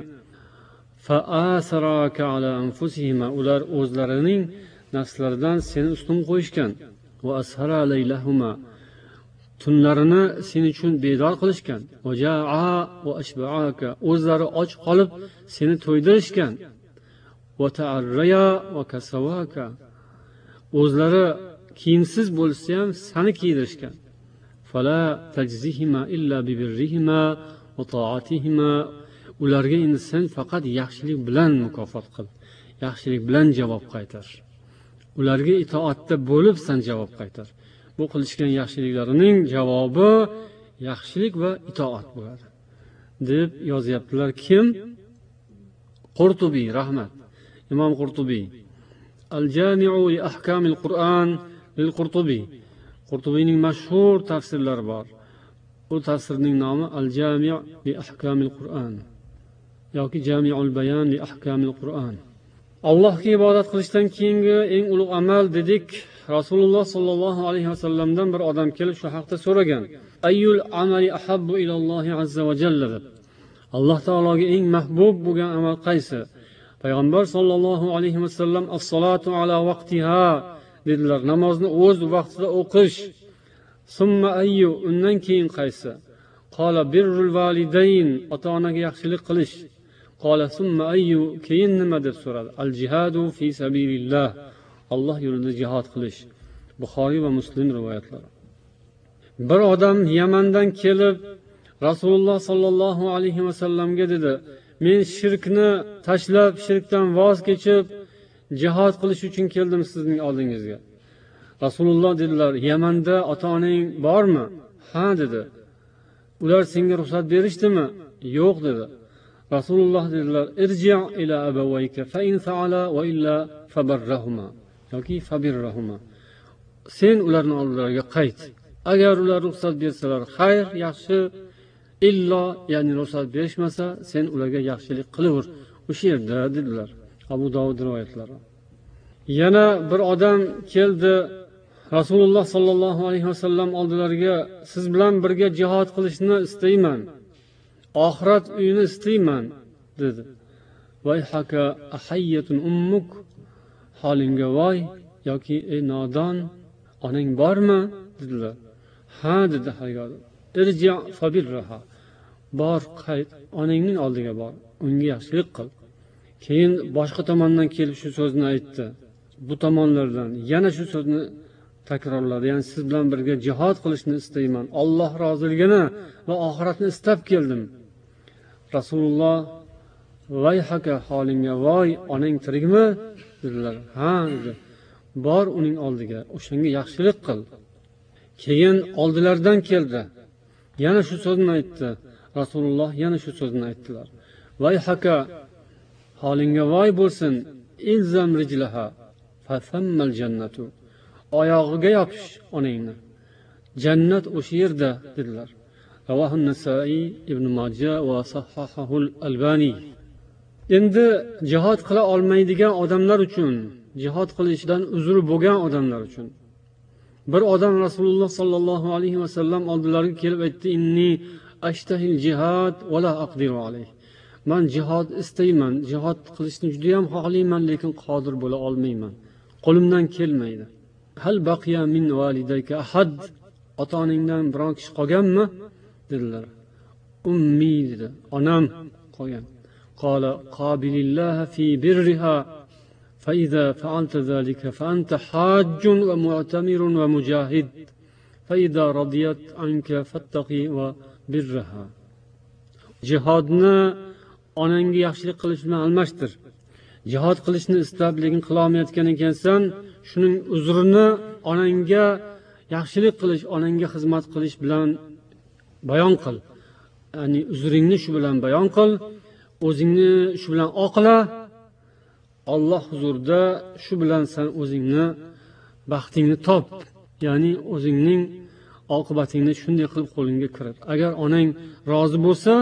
Fa'asaraka ala anfusihima, ular o'zlarining nafslaridan seni ustun qo'yishgan. Va ashara laylahuma, tunlarini sen uchun bedor qilishgan. Va ja'a va ashba'aka, o'zlari och qolib seni to'ydirishgan. Va ta'arraya va kasawaka, o'zlari kiyimsiz bo'lsa ham seni kiydirishgan. Fala tajzihima illa bibirrihima va ta'atihima, ularga endi sen faqat yaxshilik bilan mukofot qil, yaxshilik bilan javob qaytar. Ularga itoatda bo'lib sen javob qaytar. Bu qilishgan yaxshiliklarining javobi yaxshilik va itoat bo'ladi deb yozyaptilar. Kim? Qurtubiy, rahmat. Imom Qurtubiy. Al-Jami'u li ahkamil Qur'an lil Qurtubiy. Qurtubiyning mashhur tafsirlari bor. Bu tafsirning nomi Al-Jami' li ahkamil Qur'an yoki Jami'ul bayan li ahkamil Qur'an. Allohga ibodat qilishdan keyingi eng ulug' amal dedik. Rasululloh sollallohu alayhi vasallamdan bir odam kelib shu haqda so'ragan. Ayyul amali ahabbu ilallohi azza va jalla deb. Alloh taologa eng mahbub bo'lgan amal qaysi? Payg'ambar sollallohu alayhi vasallam as-salatu ala vaqtiha dedilar. Namozni o'z vaqtida o'qish. Summa ayyu, undan keyin qaysi? Qala birrul validayn, ota-onaga yaxshilik qilish. Qala summa ayyu, keyin nima deb so'radi? Al-jihadu fi sabilillah, Alloh yo'lida jihad qilish. Buxoriy va Muslim rivoyatlari. Bir odam Yamandan kelib rasululloh sollallohu alayhi vasallamga dedi, men shirkni tashlab, shirkdan voz kechib jihod qilish uchun keldim sizning oldingizga. Rasululloh dedilar, Yamanda ota onang bormi? Ha dedi. Ular senga ruxsat berishdimi? Yo'q dedi. Rasululloh dedilar, irji' ila abawayka fa in fa'ala wa illa fabarrahuma yoki fabirrahuma. Sen ularning oldilariga qayt. Agar ular ruxsat bersalar, xayr, yaxshi. Illo, ya'ni ruxsat berishmasa, sen ularga yaxshilik qilaver. O'sha yerda dedilar. Abu Dovud rivoyatlari. Yana bir odam keldi Rasululloh sollallohu alayhi vasallam oldilariga, siz bilan birga jihad qilishni istayman. Oxirat uyini istayman dedi. Vayhaka ahayyatun ummuk, holingga voy, yoki ey nodon, onang bormi dedilar. Ha dedi hayot. Irji' fabirraha. Bor, qayt, onangning oldiga bor, unga yaxshilik qil. Keyin boshqa tomondan kelib shu so'zni aytdi. Bu tomonlardan yana shu so'zni takrorladi. Ya'ni siz bilan birga jihad qilishni istayman. Alloh roziligini va oxiratni istab keldim. Rasululloh vayhaka, holingga voy, onang tirikmi dedilar. Ha dedi. Bor uning oldiga, o'shanga yaxshilik qil. Keyin oldilaridan keldi. Yana shu so'zni aytdi. Rasululloh yana shu so'zni aytdilar. Vayhaka, holingga voy bo'lsin, ilzam rijlaha fa thammal jannatu. Oyog'iga yopish onangni. Jannat o'sha yerda dedilar. Ravohi Nasa'iy, Ibn Majah va sahhahahu al-Albani. Endi jihad qila olmaydigan odamlar uchun, jihad qilishdan uzr bo'lgan odamlar uchun. Bir odam Rasululloh sollallohu alayhi vasallam oldilariga kelib aytdi, inni ashtahil jihad va la aqdiru alayh. Men jihad istayman, jihad qilishni juda ham xohlayman, lekin qodir bo'la olmayman. Qo'limdan kelmaydi. Hal baqiya min walidayka ahad? Ota-onangdan biron kishi qolganmi? dedilar. Ummi dedi. Onam qolgan. Qala qabilillaha fi birriha fa idza fa'alta zalika fa anta hajjun va mu'tamirun va mujahid fa idza radiyat anka fattaqi va birraha. Jihodni onangga yaxshilik qilish bilan almashtir. Jihod qilishni istab, lekin qila olmayotgan ekansan, shuning uzrini onangga yaxshilik qilish, onangga xizmat qilish bilan bayon qil. Ya'ni uzringni shu bilan bayon qil, o'zingni shu bilan oqla. Alloh huzurida shu bilan sen o'zingni baxtingni top. Ya'ni o'zingning oqibatingni shunday qilib qo'lingga kirit. Agar onang rozi bo'lsa,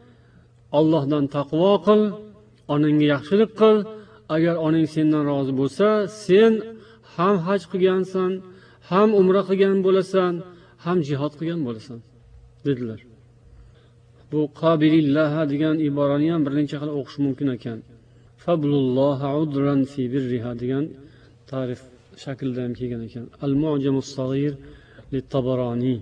Allohdan taqvo qil, onangga yaxshilik qil. Agar onang sendan rozi bo'lsa, sen ham haj qilgansan, ham umra qilgan bo'lasan, ham jihad qilgan bo'lasan dedilar. Bu qabilillah degan iborani ham bir necha xil o'qish mumkin ekan. Fablulloha udran fi birriha degan ta'rif shaklda ham kelgan ekan. Al-Mu'jamus Saghir lit-Tabarani.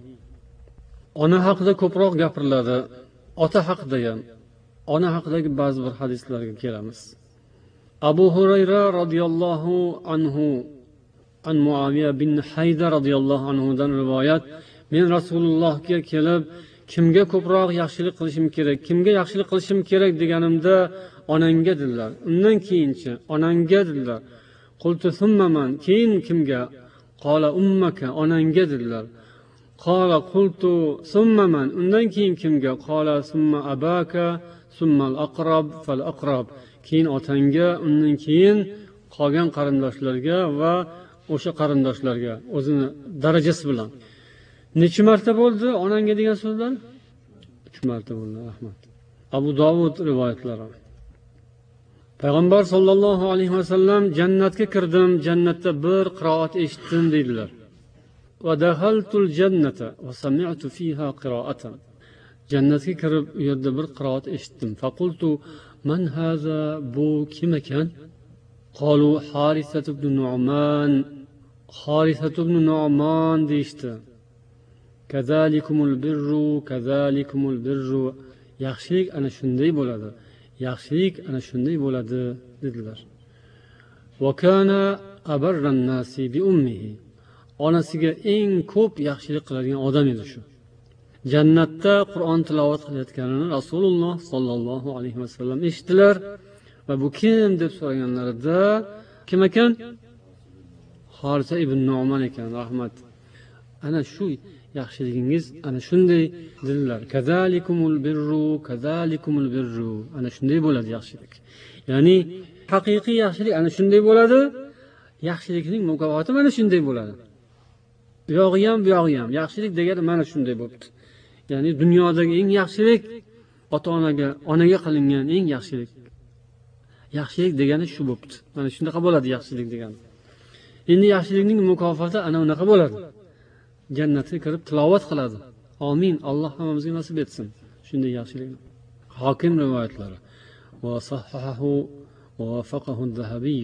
Ona haqida ko'proq gapiriladi, ota haqida ham. Ona haqidagi ba'zi bir hadislarga kelamiz. Abu Hurayra radhiyallohu anhu an Muaviya bin Hayda radhiyallohu anhu dan rivoyat, men Rasulullohga kelib, kimga ko'proq yaxshilik qilishim kerak, kimga yaxshilik qilishim kerak deganimda, onangga dedilar. Undan keyinchi onangga dedilar. Qultu thumma man, keyin kimga? Qala ummaka, onangga dedilar. Qala qultu thumma man, undan keyin kimga? Qala thumma abaka, thumma al-aqrab fal-aqrab. Keyin otangga, undan keyin qolgan qarindoshlarga va o'sha qarindoshlarga o'zini darajasi bilan. Necha marta bo'ldi onangga degan so'zlar? uch marta bo'ldi, rahmat. Abu Dovud rivoyatlari. Payg'ambar sollallohu alayhi vasallam jannatga kirdim, jannatda bir qiroat eshitdim dedilar. Va dahaltul jannata va sami'tu fiha qira'atan. Jannatga kirib, u yerda bir qiroat eshitdim. Faqultu man haza, bu kim ekan? Qalu Harisa ibn Nu'man. Harisa ibn Nu'man deyishdi. Kazalikumul birru, kazalikumul birru. Yaxshilik ana shunday bo'ladi. Yaxshilik ana shunday bo'ladi dedilar. Va kana abarran nasi bi ummihi. Onasiga eng ko'p yaxshilik qiladigan odam edi shu. jannatda Qur'on tilovat qilayotganini Rasululloh sollallohu alayhi vasallam eshitdilar va bu kim deb so'raganlarida kim ekan? Harisa ibn Nu'man ekan, rahmat. Ana shu yaxshiligingiz ana shunday dedilar. Kazalikumul birru, kazalikumul birru. Ana shunday bo'ladi yaxshilik. Ya'ni haqiqiy yaxshilik ana shunday bo'ladi. Yaxshilikning mukofoti mana shunday bo'ladi. Bu yog'i ham, bu yog'i ham. Yaxshilik degani mana shunday bo'libdi. Ya'ni dunyodagi eng yaxshilik ota-onaga, onaga qilingan eng yaxshilik. Yaxshilik degani shu bo'libdi. Mana shunaqa bo'ladi yaxshilik degani. Endi yaxshilikning mukofoti ana unaqa bo'ladi. Jannatga kirib tilovat qiladi. Amin. Alloh hammamizga nasib etsin shunday yaxshilikni. Hokim rivoyatlari. Va sahhahu va wafaqahu az-Zahabiy.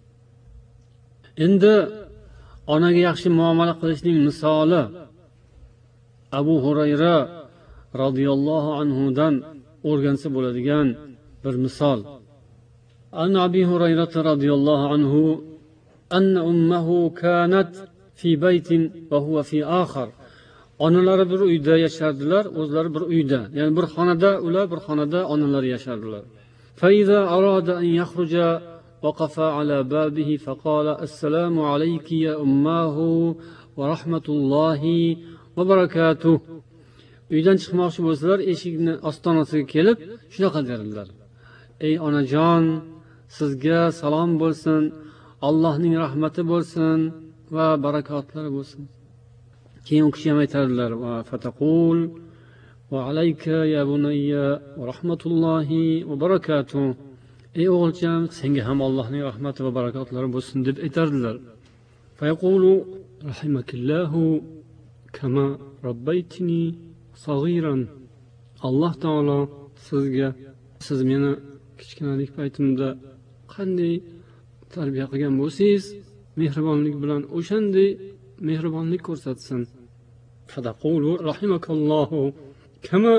Endi onaga yaxshi muomala qilishning misoli Abu Hurayra radhiyallohu anhu dan o'rgansa bo'ladigan bir misol. An Abi Hurayra radhiyallohu anhu anna ummuhu kanat fi baytin va huwa fi akhar. Onalari bir uyda yashardilar, o'zlari bir uyda. Ya'ni bir xonada ular, bir xonada onalari yashardilar. Fa iza arada an yakhruja waqafa ala babihi fa qala assalomu alayki ya ummuhu va rahmatullohi va barakatuh. Uydan chiqmoqchi bo'lsalar, eshikni ostonasiga kelib shunaqa derdilar. Ey onajon, sizga salom bo'lsin, Allohning rahmati bo'lsin va barakotlari bo'lsin. Keyin u kishi ham aytadilar va fataqul va alayka ya bunayya va rahmatullohi va barakatuh. Ey o'g'ilcham, senga ham Allohning rahmati va barakotlari bo'lsin deb aytardilar. Fa yaqulu rahimakillahu kama robbaytini sag'iran. Alloh taolo sizga, siz meni kichkinalik paytimda qanday tarbiya qilgan bo'lsangiz, mehribonlik bilan o'shanday mehribonlik ko'rsatsin. Fadaqulu rahimakallohu kama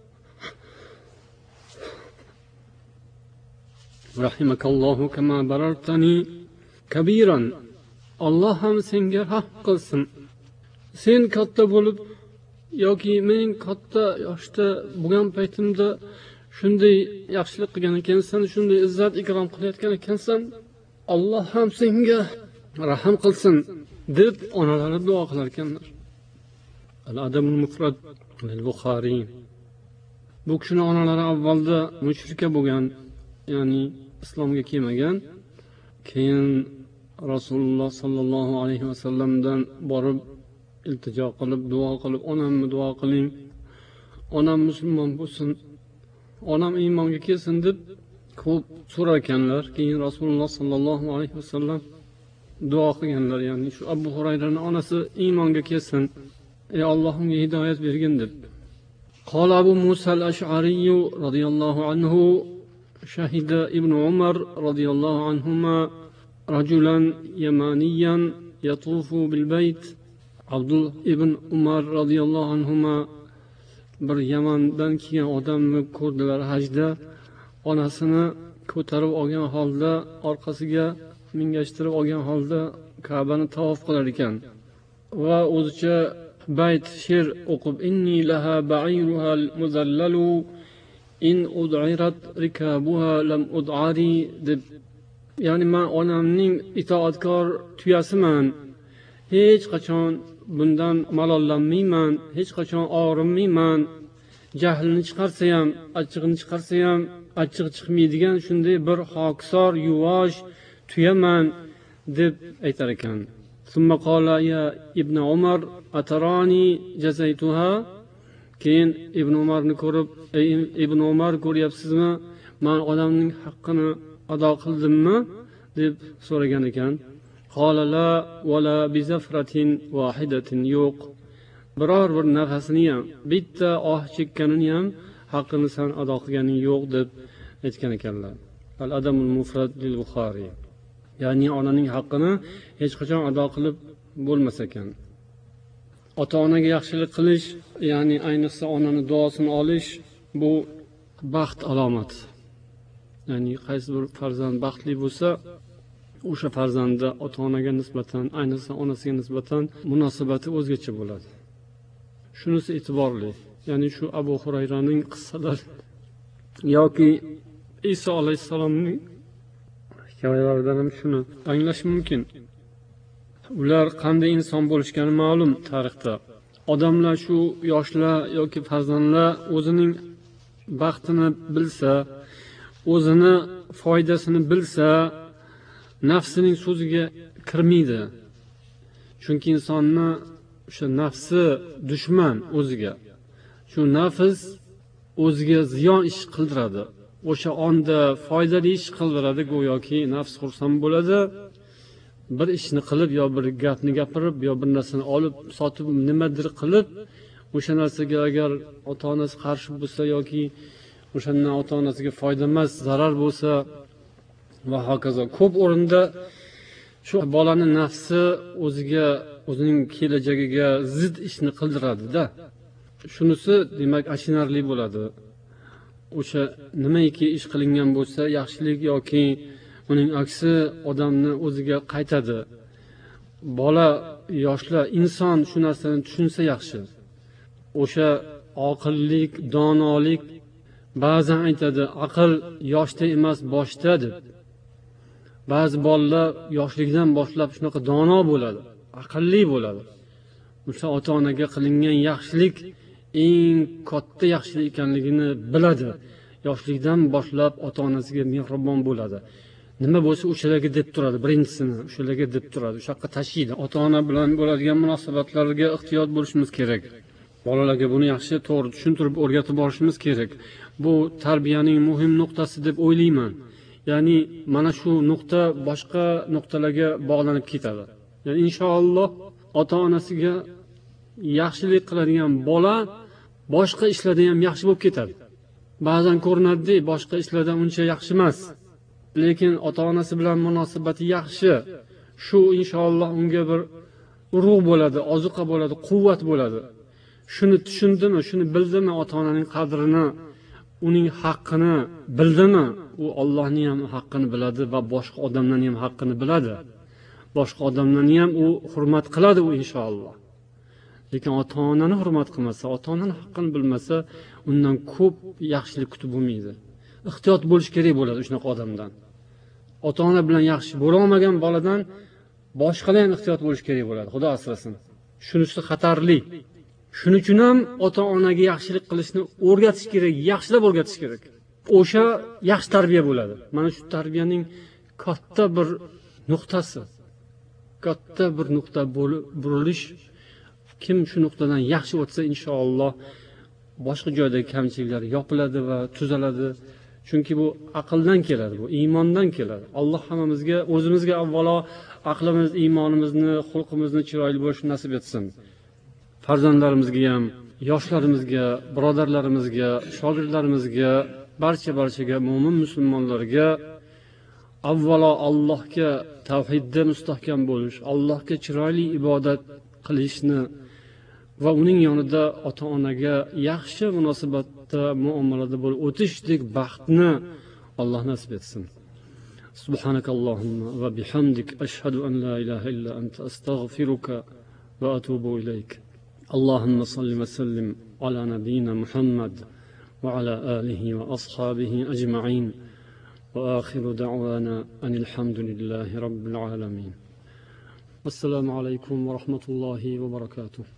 rahimakallohu kama barartani kabiran. Alloh ham senga rahm qilsin. Sen katta bo'lib yoki men katta yoshda bo'lgan paytimda shunday yaxshilik qilgan ekansan, shunday izzat ikrom qilayotgan ekansan, Alloh ham senga rahm qilsin deb onalari duo qilar ekanlar. Al-Adabul Mufrad al-Buxoriy. Bu kishining onalari avvalda mushrika bo'lgan, ya'ni islomga kelmagan. Keyin Rasululloh sallallohu alayhi vasallamdan borib iltijo qilib, duo qilib, onamni duo qiling, onam musulmon bo'lsin, onam iymonga kelsin deb ko'p so'rar ekanlar. Keyin Rasululloh sallallohu alayhi vasallam duo qilganlar, ya'ni shu Abu Hurayraning onasi iymonga kelsin, ey Alloh unga hidoyat bergin deb. Qala Abu Musa al-Ash'ari radhiyallohu anhu shahida Ibn Umar radhiyallohu anhuma rajulan yamaniyan yatufu bil bayt. Abdul ibn Umar radhiyallohu anhuma bir Yamandan kelgan odamni ko'rdilar hajda. Onasini ko'tarib olgan holda, orqasiga mingashtirib olgan holda Ka'bani tavof qilar ekan. Va o'zicha bayt she'r o'qib, inni laha ba'iruha al-muzallalu in ud'irat rikabuha lam ud'ari deb, ya'ni men onamning itoatkor tuyasiman. Hech qachon bundan malollanmayman, hech qachon og'rinmayman. Jahlini chiqarsa ham, achchig'ini chiqarsa ham achchig'i chiqmaydigan shunday bir hokisor, yuvosh tuyaman deb aytar ekan. Summa qala ya Ibn Umar atarani jazaytuha. Keyin Ibn Umarni ko'rib, ey Ibn Umar, ko'ryapsizmi, men odamning haqqini ado qildimmi deb so'ragan ekan. Qala la wala bi zafratin wahidatin, yo'q, biror bir nafasini ham, bitta oh chekkanini ham haqqini san ado qilganing yo'q deb aytgan ekanlar. Al-Adabul Mufrad lil-Buxoriy. Ya'ni onaning haqqini hech qachon ado qilib bo'lmas ekan. Ota-onaga yaxshilik qilish, ya'ni ayniqsa onaning duosini olish, bu baxt alomati. Ya'ni qaysi bir farzand baxtli bo'lsa, o'sha farzandda ota-onaga nisbatan, ayniqsa onasiga nisbatan munosabati o'zgacha bo'ladi. shunisi e'tiborli. Ya'ni shu Abu Hurayraning qissalari yoki Iso alayhissalomning hikoyalaridan ham shuni anglash mumkin. Ular qanday inson bo'lishgani ma'lum tarixda. Odamlar shu yoshlar yoki farzandlar o'zining baxtini bilsa, o'zini foydasini bilsa, nafsining so'ziga kirmaydi. Chunki insonni o'sha nafsi dushman o'ziga. Shu nafs o'ziga ziyon ish qildiradi. O'sha onda foydali ish qildiradi, go'yoki nafs xursand bo'ladi. Bir ishni qilib yo bir gapni gapirib yo bir narsani olib sotib nimadir qilib, o'sha narsaga agar ota-onasi qarshi bo'lsa yoki o'shandan ota-onasiga foyda emas, zarar bo'lsa va hokazo. Ko'p o'rinda shu bolani nafsi o'ziga, o'zining kelajagiga zid ishni qildiradi-da. Shunisi demak achinarli bo'ladi. O'sha nimaiki ish qilingan bo'lsa, yaxshilik yoki uning aksi odamni o'ziga qaytadi. Bola, yoshlar, inson shu narsani tushunsa yaxshi. O'sha oqillik, donolik, ba'zan aytadi, aql yoshda emas, boshda deb. Ba'zi bolalar yoshlikdan boshlab shunaqa dono bo'ladi, aqlli bo'ladi. O'sha ota-onaga qilingan yaxshilik eng katta yaxshilik ekanligini biladi. Yoshlikdan boshlab ota-onasiga mehribon bo'ladi. Nima bo'lsa o'shalarga deb turadi, birinchisini o'shalarga deb turadi. O'sha yoqqa tashiydi. Ota-ona bilan bo'ladigan munosabatlarga ehtiyot bo'lishimiz kerak. Bolalarga buni yaxshi, to'g'ri tushuntirib o'rgatib borishimiz kerak. Bu tarbiyaning muhim nuqtasi deb o'ylayman. Ya'ni mana shu nuqta boshqa nuqtalarga bog'lanib ketadi. Ya'ni inshaalloh ota-onasiga yaxshilik qiladigan bola boshqa ishlarda ham yaxshi bo'lib ketadi. Ba'zan ko'rinadi, boshqa ishlarda uncha yaxshi emas. Lekin ota-onasi bilan munosabati yaxshi. Shu inshaalloh unga bir urug' bo'ladi, ozuqa bo'ladi, quvvat bo'ladi. Shuni tushundimi, shuni bildimi, ota-onaning qadrini, uning haqqini bildimi, u Allohning ham haqqini biladi va boshqa odamlarning ham haqqini biladi. Boshqa odamlarni ham u hurmat qiladi u inshaalloh. Lekin ota-onani hurmat qilmasa, ota-onaning haqqini bilmasa, undan ko'p yaxshilik kutib bo'lmaydi. Ehtiyot bo'lish kerak bo'ladi shunaqa odamdan. Ota-ona bilan yaxshi bo'la olmagan boladan boshqalar ham ehtiyot bo'lish kerak bo'ladi. Xudo asrasin. Shunisi xatarli. Shuning uchun ham ota-onaga yaxshilik qilishni o'rgatish kerak, yaxshilab o'rgatish kerak. O'sha yaxshi tarbiya bo'ladi. Mana shu tarbiyaning katta bir nuqtasi. Katta bir nuqta bo'lib burilish. Kim shu nuqtadan yaxshi o'tsa inshaalloh boshqa joydagi kamchiliklar yopiladi va tuzaladi. Chunki bu aqldan keladi, bu iymondan keladi. Alloh hammamizga, o'zimizga avvalo aqlimiz, iymonimizni, xulqimizni chiroyli bo'lishini nasib etsin. Farzandlarimizga ham, yoshlarimizga, birodarlarimizga, shogirdlarimizga, barcha-barchaga, mo'min musulmonlarga avvalo Allohga tavhidda mustahkam bo'lish, Allohga chiroyli ibodat qilishni va uning yonida ota-onaga yaxshi munosabatda, muomalada bo'lib o'tishdek baxtni Alloh nasib etsin. Subhanakallohumma va bihamdik ashhadu an la ilaha illa anta astaghfiruka va atubu ilayk. Allohumma salli va sallim ala nabiyyina Muhammad va ala alihi va ashabihi ajma'in. Wa akhiru da'wana anil hamdulillahi rabbil alamin. Assalomu alaykum va rahmatullohi va barakatuh.